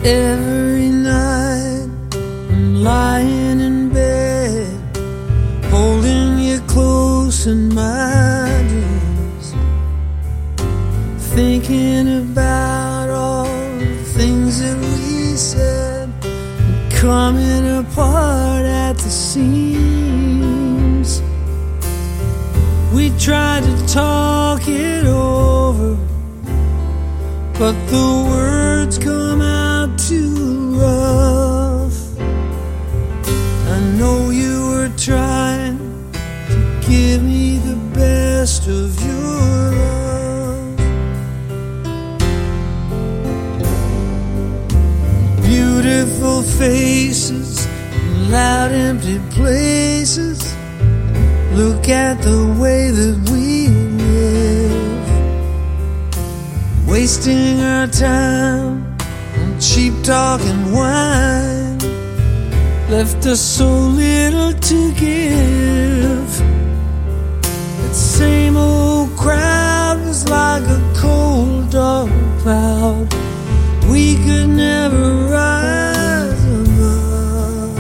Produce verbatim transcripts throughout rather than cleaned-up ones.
Every night I'm lying in bed, holding you close in my dreams, thinking about all the things that we said, and coming apart at the seams. We tried to talk it over, but the words come out too rough. I know you were trying to give me the best of your love. Beautiful faces, loud empty places. Look at the way that we live, wasting our time on cheap talk and wine, left us so little to give. That same old crowd was like a cold dark cloud we could never rise above.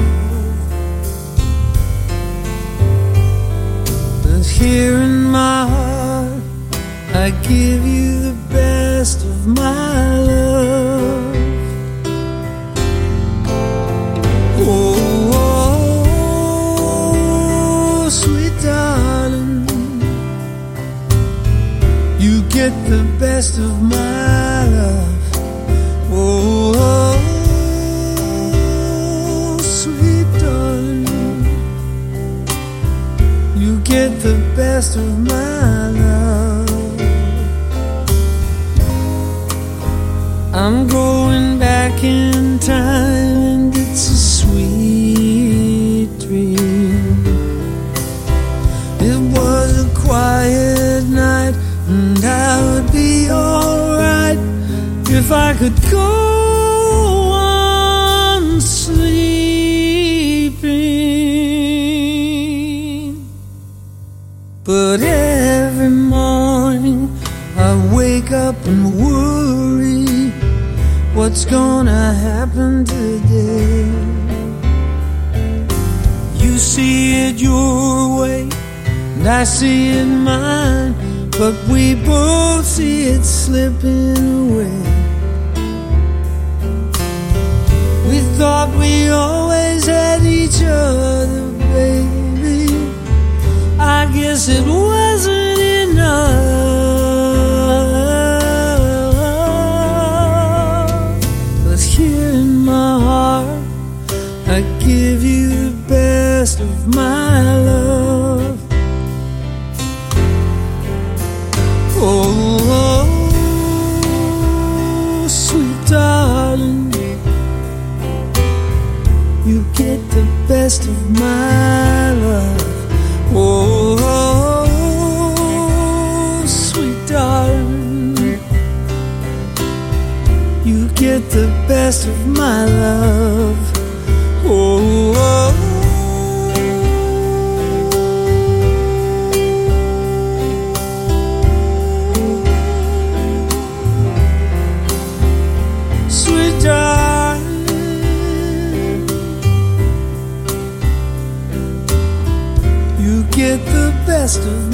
But here in my heart I give you the best of my love. Oh, oh, sweet darling, you get the best of my love. Oh, oh, sweet darling, you get the best of my love. I'm going back in time, and it's a sweet dream. It was a quiet night, and I would be alright if I could go on sleeping. But every morning I wake up and worry, what's gonna happen today? You see it your way, and I see it mine, but we both see it slipping away. We thought we always had each other, baby. I guess it wasn't enough. But here in my heart I give you the best of my love. Oh, oh, sweet darling, you get the best of my love. Oh, oh, sweet darling, you get the best of my love. Oh, oh. Get the best of